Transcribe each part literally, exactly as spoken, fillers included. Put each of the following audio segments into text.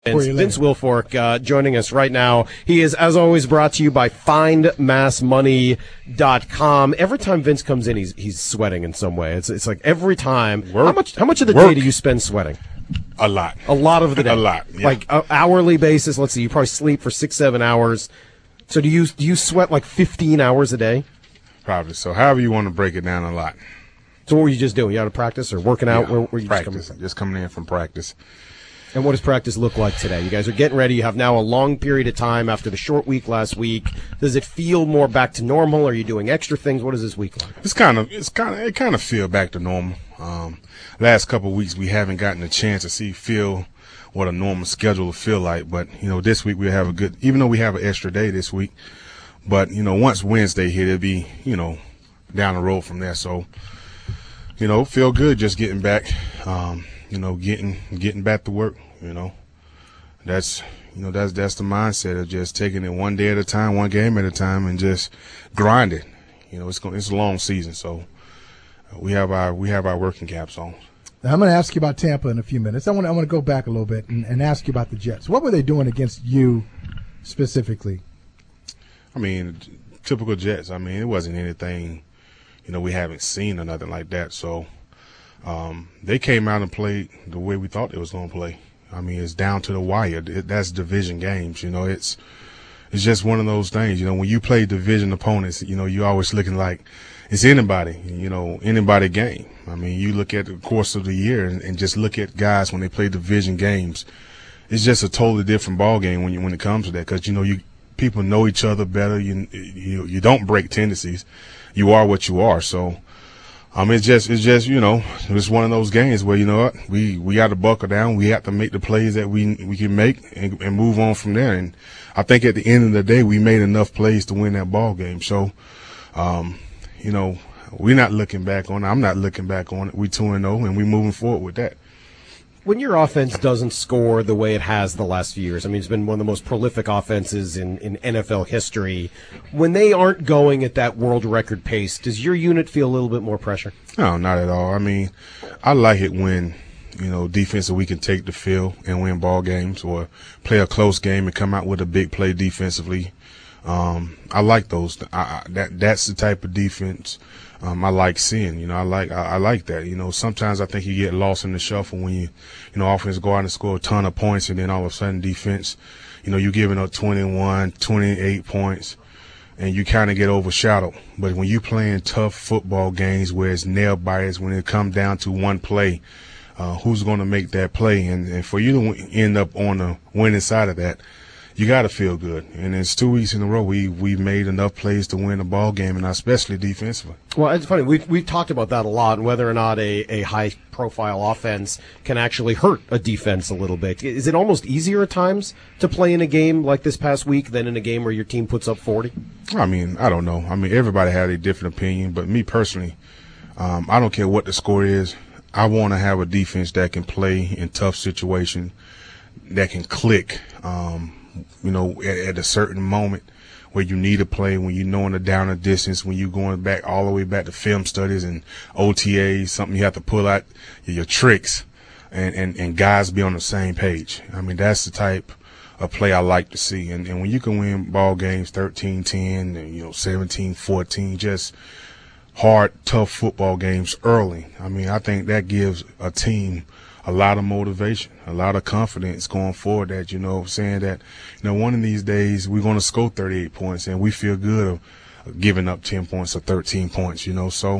Vince, Vince Wilfork uh, joining us right now. He is, as always, brought to you by find mass money dot com. Every time Vince comes in, he's he's sweating in some way. It's it's like every time. Work. How much how much of the Work. day do you spend sweating? A lot. A lot of the day. A lot. Yeah. Like uh, hourly basis. Let's see. You probably sleep for six seven hours. So do you do you sweat like fifteen hours a day? Probably. So however you want to break it down, a lot. So what were you just doing? You out of practice or working out? Yeah, Where were you practice. just coming from? Just coming in from practice. And what does practice look like today? You guys are getting ready. You have now a long period of time after the short week last week. Does it feel more back to normal? Are you doing extra things? What is this week like? It's kind of, it's kind of, it kind of feel back to normal. Um, last couple of weeks we haven't gotten a chance to see, feel what a normal schedule will feel like. But you know, this week we have a good, even though we have an extra day this week. But you know, once Wednesday hit, it'll be, you know, down the road from there. So, you know, feel good just getting back. Um, you know, getting getting back to work, you know. That's, you know, that's that's the mindset of just taking it one day at a time, one game at a time, and just grinding. You know, it's going, it's a long season, so we have our we have our working caps on. Now, I'm going to ask you about Tampa in a few minutes. I want to, I want to go back a little bit and, and ask you about the Jets. What were they doing against you specifically? I mean, typical Jets. I mean, it wasn't anything, you know, we haven't seen or nothing like that. So um, they came out and played the way we thought they was going to play. I mean, it's down to the wire. It, that's division games. You know, it's it's just one of those things. You know, when you play division opponents, you know, you're always looking like it's anybody, you know, anybody game. I mean, you look at the course of the year and, and just look at guys when they play division games. It's just a totally different ball game when you when it comes to that, because you know you people know each other better. You you you don't break tendencies. You are what you are. So. Um, it's just, it's just, you know, it's one of those games where, you know what, we, we got to buckle down. We have to make the plays that we, we can make and, and move on from there. And I think at the end of the day, we made enough plays to win that ball game. So, um, you know, we're not looking back on it. I'm not looking back on it. We two and oh, and we're moving forward with that. When your offense doesn't score the way it has the last few years, I mean, it's been one of the most prolific offenses in, in N F L history. When they aren't going at that world record pace, does your unit feel a little bit more pressure? No, not at all. I mean, I like it when, you know, defensive we can take the field and win ball games, or play a close game and come out with a big play defensively. Um, I like those. I, I, that that's the type of defense um, I like seeing. You know, I like I, I like that. You know, sometimes I think you get lost in the shuffle when you, you know, offense go out and score a ton of points, and then all of a sudden defense, you know, you're giving up twenty-one, twenty-eight points, and you kind of get overshadowed. But when you playing tough football games where it's nail biters, when it comes down to one play, uh, who's going to make that play, and, and for you to end up on the winning side of that, you got to feel good. And it's two weeks in a row we we've made enough plays to win a ball game, and especially defensively. Well, it's funny. We've, we've talked about that a lot, and whether or not a, a high-profile offense can actually hurt a defense a little bit. Is it almost easier at times to play in a game like this past week than in a game where your team puts up forty? I mean, I don't know. I mean, everybody had a different opinion, but me personally, um, I don't care what the score is. I want to have a defense that can play in tough situations, that can click, um, you know, at, at a certain moment where you need a play, when you know in the down and distance, when you're going back all the way back to film studies and O T As, something you have to pull out your tricks, and, and, and guys be on the same page. I mean, that's the type of play I like to see. And, and when you can win ball games thirteen ten, and, you know, seventeen fourteen, just hard, tough football games early, I mean, I think that gives a team a lot of motivation, a lot of confidence going forward, that, you know, saying that, you know, one of these days we're going to score thirty-eight points and we feel good of giving up ten points or thirteen points, you know. So,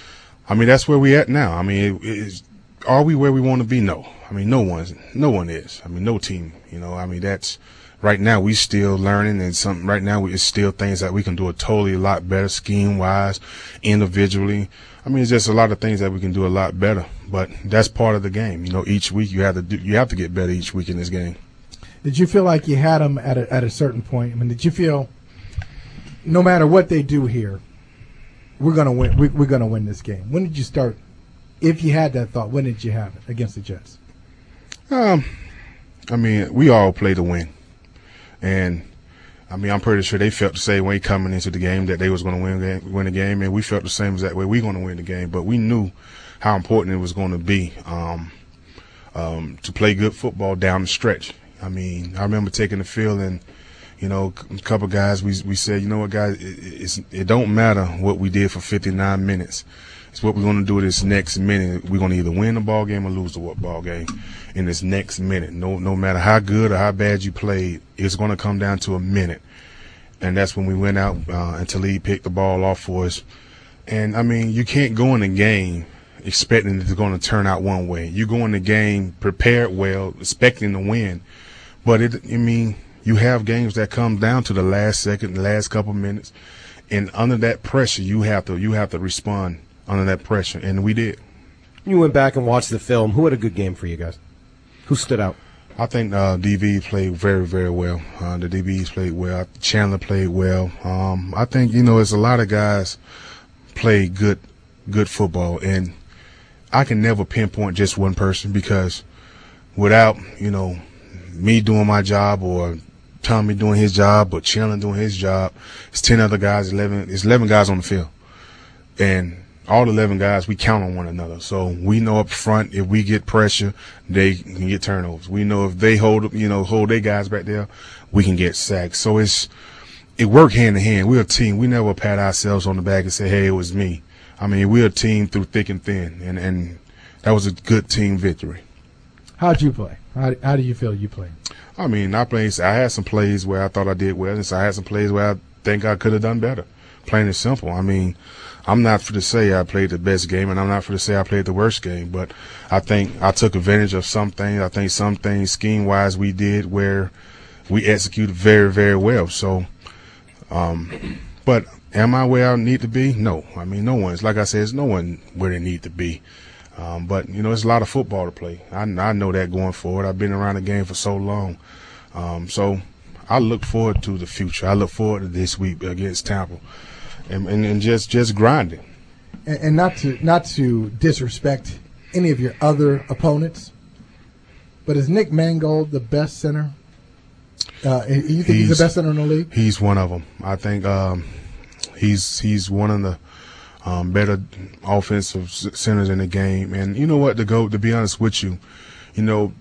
I mean, that's where we at now. I mean, it, it's, are we where we want to be? No. I mean, no one's, no one is. I mean, no team, you know. I mean, that's, right now we still learning, and some, right now it's still things that we can do a totally a lot better scheme-wise, individually. I mean, it's just a lot of things that we can do a lot better, but that's part of the game. You know, each week you have to do, you have to get better each week in this game. Did you feel like you had them at a, at a certain point? I mean, did you feel no matter what they do here, we're gonna win? We, we're gonna win this game. When did you start? If you had that thought, when did you have it against the Jets? Um, I mean, we all play to win, and I mean, I'm pretty sure they felt the same way coming into the game, that they was going to win win the game, and we felt the same as that way. We're going to win the game, but we knew how important it was going to be um, um, to play good football down the stretch. I mean, I remember taking the field and, you know, a couple guys, we we said, you know what, guys, it, it's, it don't matter what we did for fifty-nine minutes. It's what we're going to do this next minute. We're going to either win the ball game or lose the ball game in this next minute. No, no matter how good or how bad you played, it's going to come down to a minute. And that's when we went out uh, and Talib picked the ball off for us. And, I mean, you can't go in the game expecting it's going to turn out one way. You go in the game prepared well, expecting to win. But, it, I mean, you have games that come down to the last second, the last couple minutes. And under that pressure, you have to you have to respond under that pressure, and we did. You went back and watched the film. Who had a good game for you guys? Who stood out? I think uh, D V played very, very well. Uh, the D Bs played well. Chandler played well. Um, I think, you know, there's a lot of guys play good, good football, and I can never pinpoint just one person because without, you know, me doing my job or Tommy doing his job or Chandler doing his job, it's ten other guys, eleven. It's eleven guys on the field, and all eleven guys, we count on one another. So we know up front if we get pressure, they can get turnovers. We know if they hold, you know, hold their guys back there, we can get sacks. So it's it worked hand in hand. We're a team. We never pat ourselves on the back and say, hey, it was me. I mean, we're a team through thick and thin, and, and that was a good team victory. How'd you play? How, how do you feel you played? I mean, I played. I had some plays where I thought I did well, and so I had some plays where I think I could have done better. Plain and simple. I mean, I'm not for to say I played the best game, and I'm not for to say I played the worst game, but I think I took advantage of some things. I think some things scheme-wise we did where we executed very, very well. So, um, but am I where I need to be? No. I mean, no one's. Like I said, it's no one where they need to be. Um, but, you know, it's a lot of football to play. I, I know that going forward. I've been around the game for so long. Um, so I look forward to the future. I look forward to this week against Tampa. And, and, and just just grinding, and, and not to not to disrespect any of your other opponents, but is Nick Mangold the best center? Uh, you think he's, he's the best center in the league? He's one of them. I think um, he's he's one of the um, better offensive centers in the game. And you know what? To go to be honest with you, you know,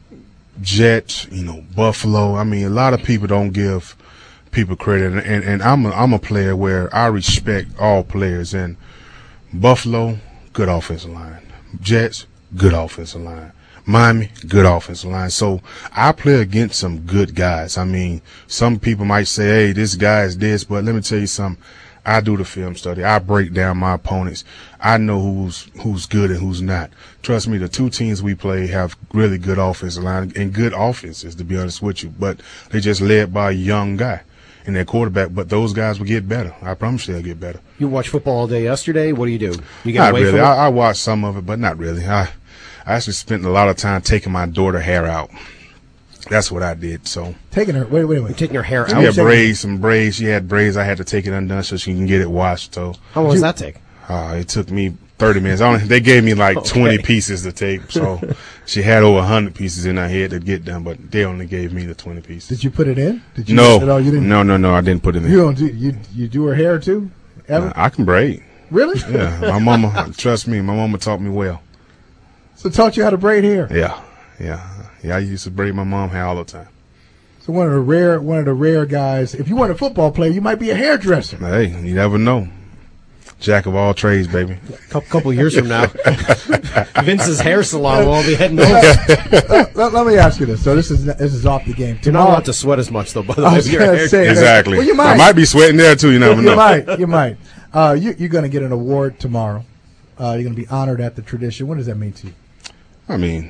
Jets, you know, Buffalo. I mean, a lot of people don't give people credit, and, and, and I'm a, I'm a player where I respect all players. And Buffalo, good offensive line. Jets, good offensive line. Miami, good offensive line. So I play against some good guys. I mean, some people might say, hey, this guy is this, but let me tell you something. I do the film study. I break down my opponents. I know who's who's good and who's not. Trust me, the two teams we play have really good offensive line and good offenses, to be honest with you. But they just led by a young guy in their quarterback. But those guys will get better. I promise you they'll get better. You watched football all day yesterday. What do you do? You get not away really. from it? I, I watched some of it, but not really. I, I actually spent a lot of time taking my daughter hair out. That's what I did. So taking her, wait, wait, wait. You're taking her hair she out. had braids, some braids. She had braids. I had to take it undone so she can get it washed. So how long does that take? Uh, it took me thirty minutes. I only, they gave me like Okay. twenty pieces to take. So she had over a hundred pieces in her head to get done, but they only gave me the twenty pieces. Did you put it in? Did you No, no, you didn't. no, no, no. I didn't put it in. You don't do you you do her hair too? Ever? Uh, I can braid. Really? Yeah, my mama. Trust me, my mama taught me well. So taught you how to braid hair. Yeah, yeah, yeah. I used to braid my mom hair all the time. So one of the rare one of the rare guys. If you weren't a football player, you might be a hairdresser. Hey, you never know. Jack of all trades, baby. A couple, couple years from now, Vince's hair salon will all be heading over. let, let, let me ask you this. So this is this is off the game. You're not allowed to sweat as much, though, by the I way. was with your gonna hair. say- Exactly. Well, you might. I might be sweating there too. You never you know. might. You might. Uh, you, you're going to get an award tomorrow. Uh, you're going to be honored at the tradition. What does that mean to you? I mean,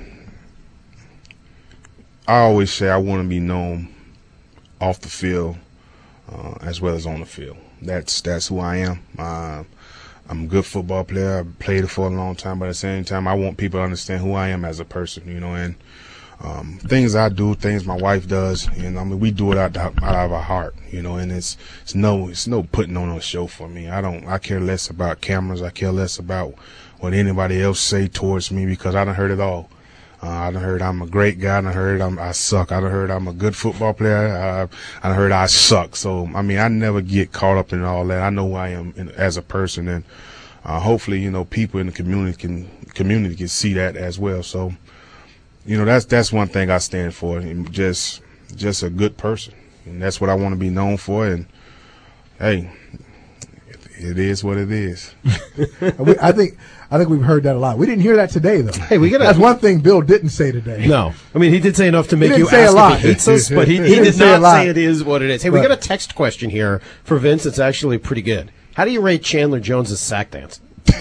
I always say I want to be known off the field uh, as well as on the field. That's that's who I am. Uh, I'm a good football player. I've played it for a long time, but at the same time, I want people to understand who I am as a person, you know, and um, things I do, things my wife does, and I mean, we do it out, out of our heart, you know, and it's it's no it's no putting on a show for me. I don't I care less about cameras. I care less about what anybody else say towards me because I done heard it all. Uh, I done heard I'm a great guy. I done heard I'm, I suck. I done heard I'm a good football player. I, I done heard I suck. So, I mean, I never get caught up in all that. I know who I am in, as a person, and uh, hopefully, you know, people in the community can community can see that as well. So, you know, that's that's one thing I stand for. And just just a good person, and that's what I want to be known for. And hey, it is what it is. we, I think I think we've heard that a lot. We didn't hear that today, though. Hey, we got that's one thing Bill didn't say today. No, I mean he did say enough to make didn't you say a ask lot. if he hates us, but he, he, He didn't did say a not lot. say it is what it is. Hey, we But- got a text question here for Vince. It's actually pretty good. How do you rate Chandler Jones's sack dance?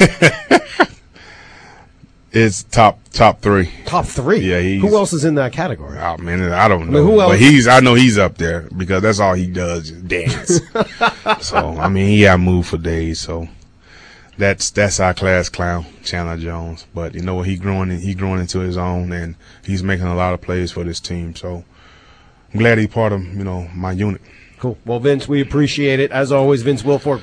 It's top top three. Top three. Yeah, he's- Who else is in that category? Oh man, I don't know. mean, who else- But he's I know he's up there because that's all he does is dance. So I mean, he got moved for days. So that's that's our class clown, Chandler Jones. But you know what? He growing he growing into his own, and he's making a lot of plays for this team. So I'm glad he's part of you know my unit. Cool. Well, Vince, we appreciate it. As always, Vince Wilfork.